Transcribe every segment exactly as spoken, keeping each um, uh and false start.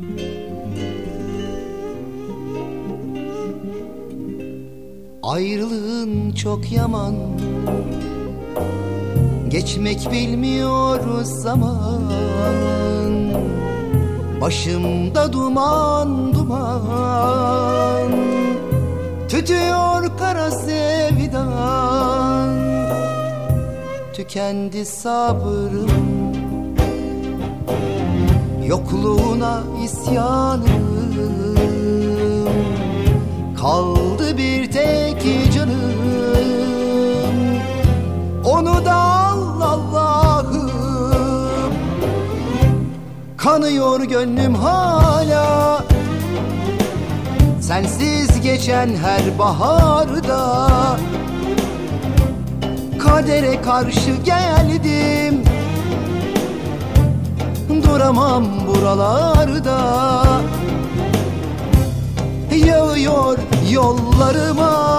Ayrılığın çok yaman, geçmek bilmiyoruz zaman. Başımda duman duman, tütüyor kara sevdan. Tükendi sabrım, yokluğuna isyanım. Kaldı bir tek canım, onu da al Allah'ım. Kanıyor gönlüm hala, sensiz geçen her baharda. Kadere karşı geldim, duramam buralarda. Yağıyor yollarıma,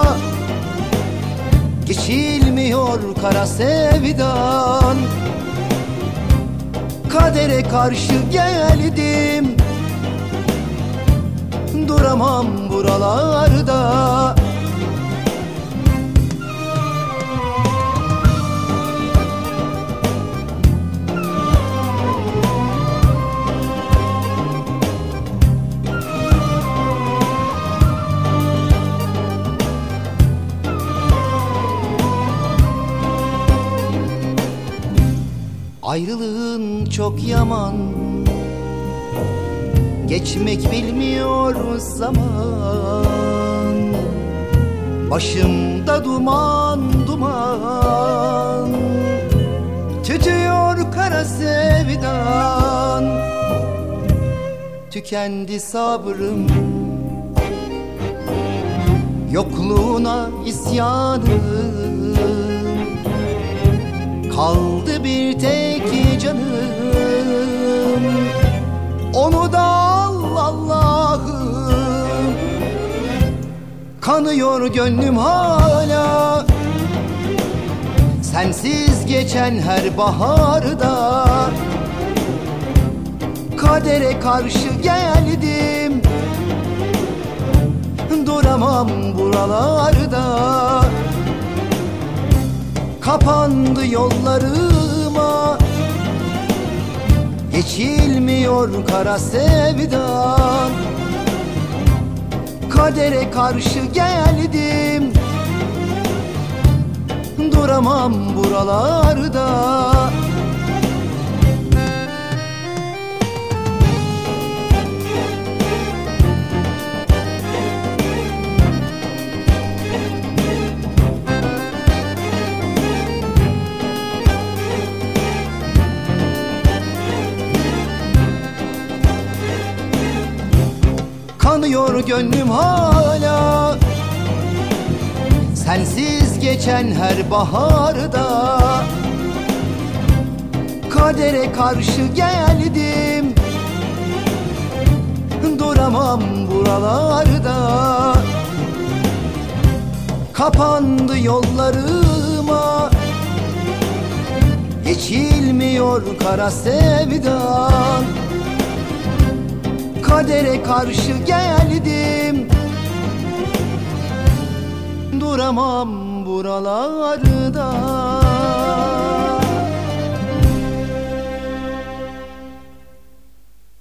geçilmiyor kara sevdan. Kadere karşı geldim, duramam buralarda. Ayrılığın çok yaman, geçmek bilmiyoruz zaman. Başımda duman duman, tütüyor kara sevdan. Tükendi sabrım, yokluğuna isyanım. Kaldı bir tek canım, onu da al Allah'ım. Kanıyor gönlüm hala, sensiz geçen her baharda. Kadere karşı geldim, duramam buralarda. Kapandı yollarıma, geçilmiyor kara sevdan. Kadere karşı geldim, duramam buralarda. Kanıyor gönlüm hala, sensiz geçen her baharda. Kadere karşı geldim, duramam buralarda. Kapandı yollarıma, geçilmiyor kara sevdan. Kadere karşı geldim, duramam buralarda.